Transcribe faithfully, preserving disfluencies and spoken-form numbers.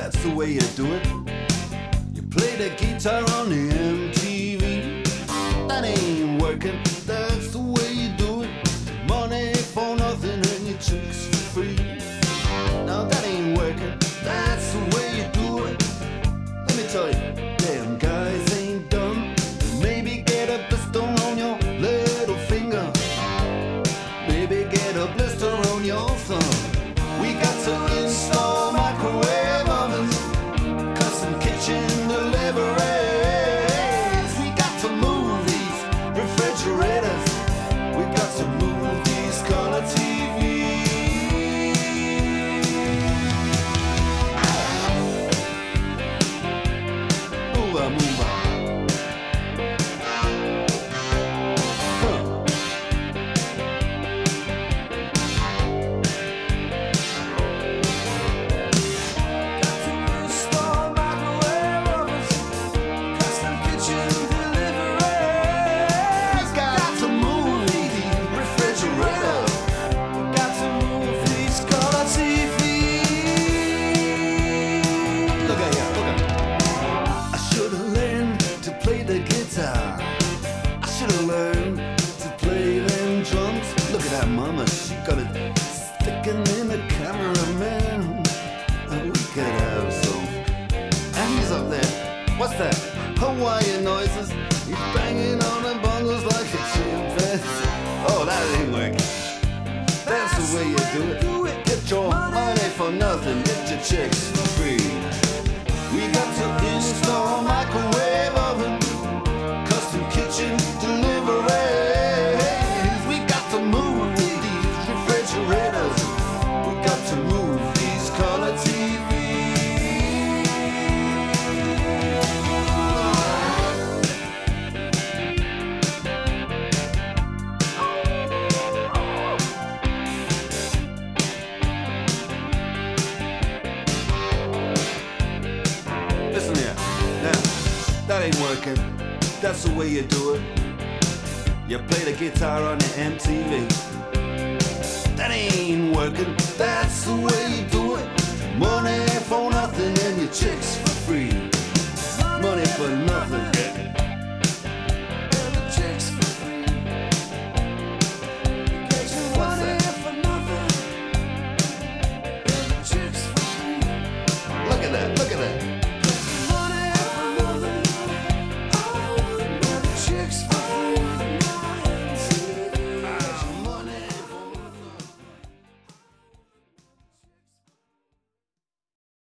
that's the way you do it. You play the guitar on the M T V. That ain't working, that's the way you do it. Money for nothing and your chicks for free. Now that ain't working, that's the way you do it. Let me tell you, damn guys ain't dumb. Maybe get a blister on your little finger. Maybe get a blister on your thumb. We got to install microwave ovens, custom kitchen deliveries. We got to move these refrigerators. We got to move these color T Vs. Move on, move on. Mama, she got it sticking in the cameraman. And we could have some. And he's up there. What's that? Hawaiian noises. He's banging on the bongos like a chimpanzee. Oh, that ain't working. That's the way you do it. Get your money for nothing. Get your chicks for free. We got to install microwave oven, custom kitchen delivery. We got to move. We got to move these color T Vs. Listen here, now, that ain't working. That's the way you do it. You play the guitar on the M T V. That ain't working, that's the way you do it. Money